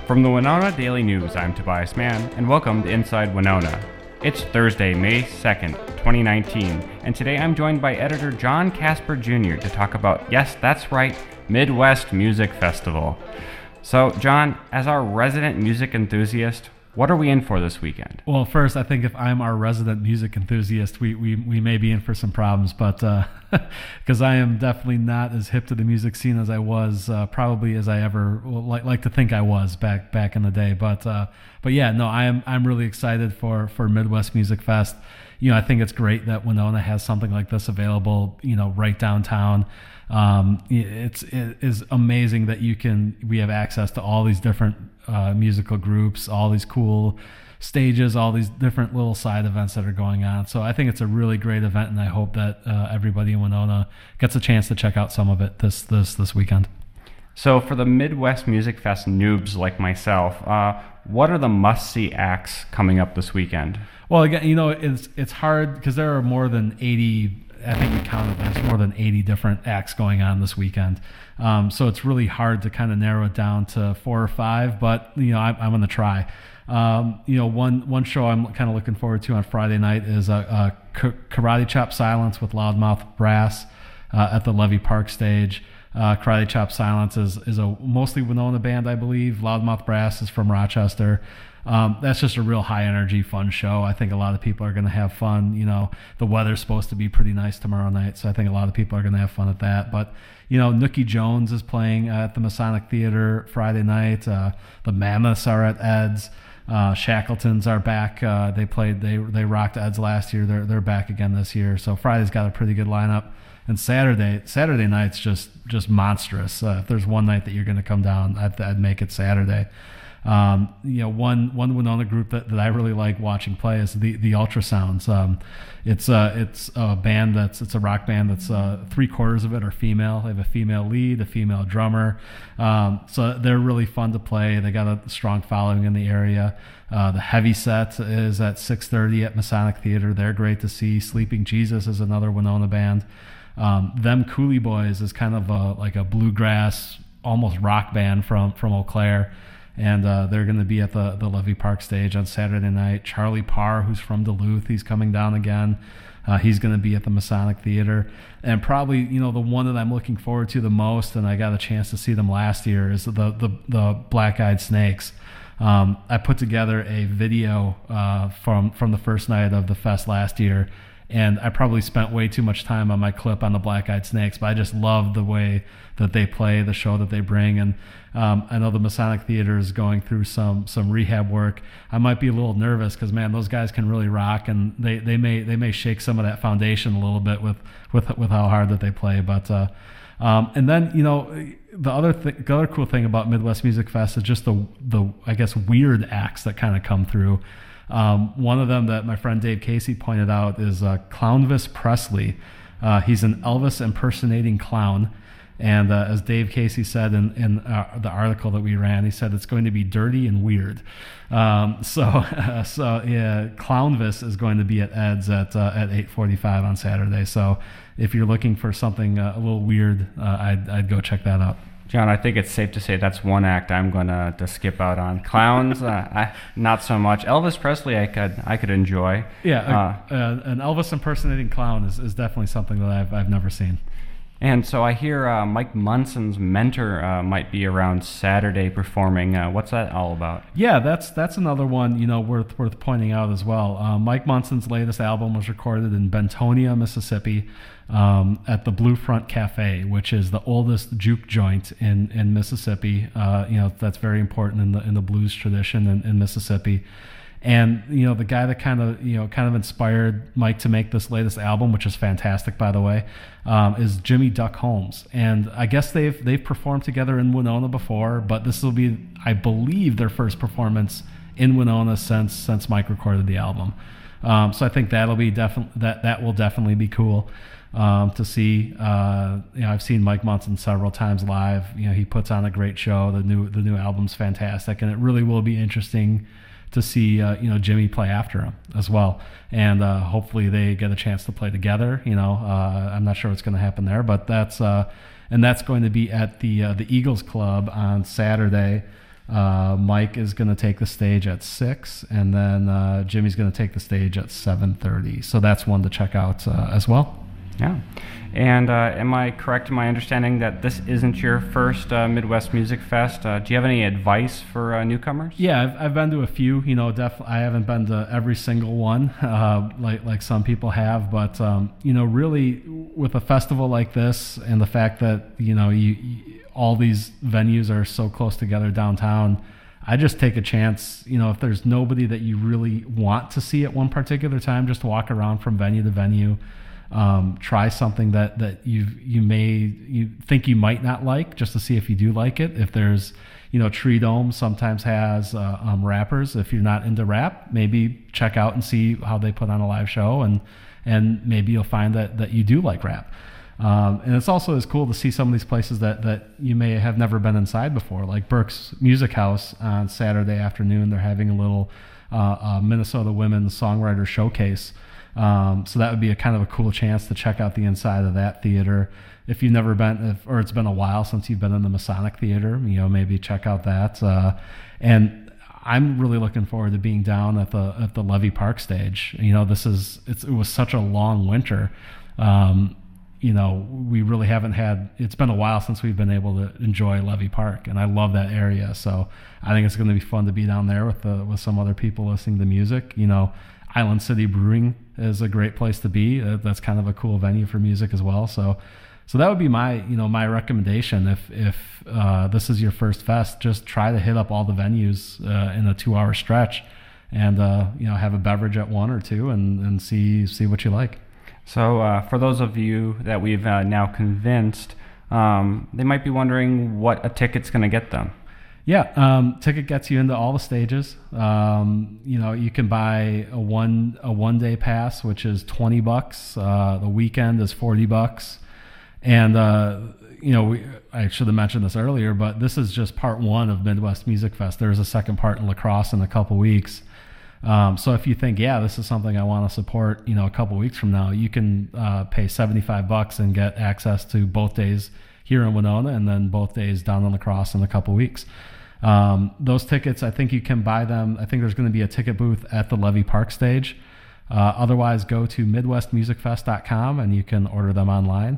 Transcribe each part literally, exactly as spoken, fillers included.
From the Winona Daily News, I'm Tobias Mann, and welcome to Inside Winona. It's Thursday, May second, twenty nineteen, and today I'm joined by editor John Casper Junior to talk about, yes, that's right, Midwest Music Festival. So, John, as our resident music enthusiast, what are we in for this weekend? Well, first, I think if I'm our resident music enthusiast, we we, we may be in for some problems, but because uh, I am definitely not as hip to the music scene as I was, uh, probably as I ever well, like like to think I was back back in the day. But uh, but yeah, no, I am I'm really excited for for Midwest Music Fest. You know, I think it's great that Winona has something like this available, you know, right downtown. Um, it's it is amazing that you can we have access to all these different uh, musical groups, all these cool stages, all these different little side events that are going on. So I think it's a really great event, and I hope that uh, everybody in Winona gets a chance to check out some of it this this this weekend. So for the Midwest Music Fest noobs like myself, uh, what are the must-see acts coming up this weekend? Well, again, you know, it's it's hard because there are more than eighty. I think we counted there's more than eighty different acts going on this weekend. Um, so it's really hard to kind of narrow it down to four or five, but, you know, I, I'm going to try. Um, you know, one one show I'm kind of looking forward to on Friday night is a, a Karate Chop Silence with Loudmouth Brass uh, at the Levy Park stage. Uh, Karate Chop Silence is, is a mostly Winona band, I believe. Loudmouth Brass is from Rochester. Um, that's just a real high energy, fun show. I think a lot of people are going to have fun. You know, the weather's supposed to be pretty nice tomorrow night, so I think a lot of people are going to have fun at that. But, you know, Nookie Jones is playing at the Masonic Theater Friday night. Uh, the Mammoths are at Ed's. Uh, Shackletons are back. Uh, they played, they they rocked Ed's last year. They're they're back again this year. So Friday's got a pretty good lineup. And Saturday, Saturday night's just just monstrous. Uh, if there's one night that you're going to come down, I'd, I'd make it Saturday. Um, you know, one one Winona group that, that I really like watching play is the the Ultrasounds. Um, it's a it's a band that's it's a rock band that's uh, three quarters of it are female. They have a female lead, a female drummer. Um, so they're really fun to play. They got a strong following in the area. Uh, the Heavy Set is at six thirty at Masonic Theater. They're great to see. Sleeping Jesus is another Winona band. Um, Them Cooley Boys is kind of a, like a bluegrass, almost rock band from from Eau Claire. And uh, they're going to be at the, the Levy Park stage on Saturday night. Charlie Parr, who's from Duluth, he's coming down again. Uh, he's going to be at the Masonic Theater. And probably, you know, the one that I'm looking forward to the most, and I got a chance to see them last year, is the the, the Black Eyed Snakes. Um, I put together a video uh, from, from the first night of the fest last year, and I probably spent way too much time on my clip on the Black Eyed Snakes, but I just love the way that they play, the show that they bring. And um, I know the Masonic Theater is going through some some rehab work. I might be a little nervous because, man, those guys can really rock, and they, they may they may shake some of that foundation a little bit with with with how hard that they play. But uh, um, and then, you know, the other th- the other cool thing about Midwest Music Fest is just the the I guess weird acts that kind of come through. Um, one of them that my friend Dave Casey pointed out is uh, Clownvis Presley. Uh, he's an Elvis impersonating clown. And uh, as Dave Casey said in, in uh, the article that we ran, he said it's going to be dirty and weird. Um, so, uh, so yeah, Clownvis is going to be at Ed's at uh, at eight forty-five on Saturday. So if you're looking for something uh, a little weird, uh, I'd, I'd go check that out. John, I think it's safe to say that's one act I'm going to to skip out on. Clowns, uh, I, not so much. Elvis Presley, I could I could enjoy. Yeah, uh, uh, an Elvis impersonating clown is, is definitely something that I've I've never seen. And so I hear uh, Mike Munson's Mentor uh, might be around Saturday performing. Uh, what's that all about? Yeah, that's that's another one, you know, worth worth pointing out as well. Uh, Mike Munson's latest album was recorded in Bentonia, Mississippi, um, at the Blue Front Cafe, which is the oldest juke joint in in Mississippi. Uh, you know, that's very important in the in the blues tradition in, in Mississippi. And, you know, the guy that kind of, you know, kind of inspired Mike to make this latest album, which is fantastic, by the way, um, is Jimmy Duck Holmes. And I guess they've they've performed together in Winona before, but this will be, I believe, their first performance in Winona since since Mike recorded the album. Um, so I think that'll be definitely that that will definitely be cool um, to see. Uh, you know, I've seen Mike Munson several times live. You know, he puts on a great show. The new the new album's fantastic, and it really will be interesting to see uh, you know Jimmy play after him as well, and uh, hopefully they get a chance to play together. You know, uh, I'm not sure what's going to happen there, but that's uh, and that's going to be at the uh, the Eagles Club on Saturday. Uh, Mike is going to take the stage at six, and then uh, Jimmy's going to take the stage at seven thirty. So that's one to check out uh, as well. Yeah. And uh, am I correct in my understanding that this isn't your first uh, Midwest Music Fest? Uh, do you have any advice for uh, newcomers? Yeah, I've, I've been to a few. You know, definitely, I haven't been to every single one, uh, like like some people have. But um, you know, really, with a festival like this, and the fact that you know, you, you all these venues are so close together downtown, I just take a chance. You know, if there's nobody that you really want to see at one particular time, just walk around from venue to venue. Um, try something that, that you you may you think you might not like, just to see if you do like it. If there's, you know, Tree Dome sometimes has uh, um, rappers. If you're not into rap, maybe check out and see how they put on a live show, and and maybe you'll find that, that you do like rap. Um, and it's also as cool to see some of these places that, that you may have never been inside before, like Burke's Music House on Saturday afternoon. They're having a little uh, uh, Minnesota Women Songwriter Showcase. Um, so that would be a kind of a cool chance to check out the inside of that theater. If you've never been, if, or it's been a while since you've been in the Masonic Theater, you know, maybe check out that. Uh, and I'm really looking forward to being down at the at the Levy Park stage. You know, this is it's, it was such a long winter. Um, you know, we really haven't had. It's been a while since we've been able to enjoy Levy Park, and I love that area. So I think it's going to be fun to be down there with the, with some other people listening to music. You know, Island City Brewing is a great place to be. Uh, that's kind of a cool venue for music as well. So, so that would be my, you know, my recommendation. If if uh, this is your first fest, just try to hit up all the venues uh, in a two-hour stretch, and uh, you know, have a beverage at one or two, and, and see see what you like. So, uh, for those of you that we've uh, now convinced, um, they might be wondering what a ticket's going to get them. Yeah, um, ticket gets you into all the stages. Um, you know, you can buy a one a one day pass, which is twenty bucks. Uh, the weekend is forty bucks, and uh, you know, we, I should have mentioned this earlier, but this is just part one of Midwest Music Fest. There's a second part in La Crosse in a couple weeks. Um, so if you think, yeah, this is something I want to support, you know, a couple weeks from now, you can uh, pay seventy-five bucks and get access to both days here in Winona, and then both days down on La Crosse in a couple weeks. Um, those tickets, I think you can buy them. I think there's going to be a ticket booth at the Levy Park stage. Uh, otherwise, go to midwest music fest dot com and you can order them online.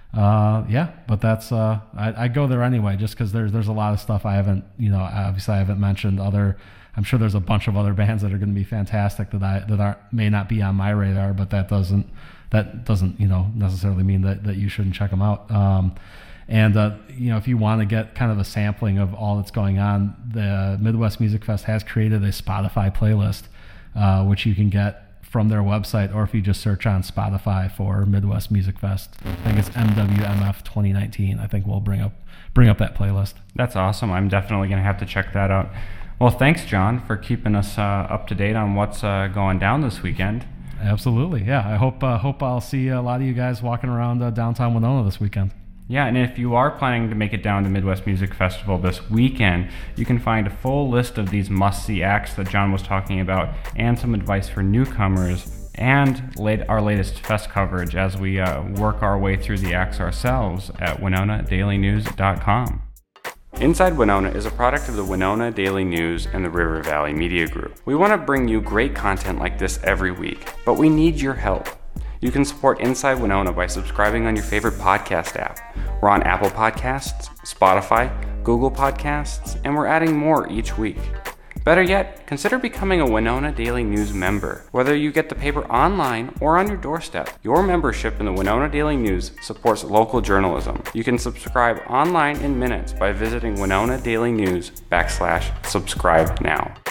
Uh, yeah, but that's uh, I, I go there anyway, just because there's there's a lot of stuff I haven't, you know, obviously I haven't mentioned. Other, I'm sure there's a bunch of other bands that are going to be fantastic that I that are may not be on my radar, but that doesn't that doesn't you know necessarily mean that that you shouldn't check them out. Um, And, uh, you know, if you want to get kind of a sampling of all that's going on, the Midwest Music Fest has created a Spotify playlist, uh, which you can get from their website, or if you just search on Spotify for Midwest Music Fest. I think it's M W M F twenty nineteen. I think we'll bring up bring up that playlist. That's awesome. I'm definitely going to have to check that out. Well, thanks, John, for keeping us uh, up to date on what's uh, going down this weekend. Absolutely. Yeah, I hope, uh, hope I'll see a lot of you guys walking around uh, downtown Winona this weekend. Yeah, and if you are planning to make it down to Midwest Music Festival this weekend, you can find a full list of these must-see acts that John was talking about, and some advice for newcomers, and late, our latest fest coverage as we uh, work our way through the acts ourselves at winona daily news dot com. Inside Winona is a product of the Winona Daily News and the River Valley Media Group. We want to bring you great content like this every week, but we need your help. You can support Inside Winona by subscribing on your favorite podcast app. We're on Apple Podcasts, Spotify, Google Podcasts, and we're adding more each week. Better yet, consider becoming a Winona Daily News member. Whether you get the paper online or on your doorstep, your membership in the Winona Daily News supports local journalism. You can subscribe online in minutes by visiting Winona Daily News backslash subscribe now.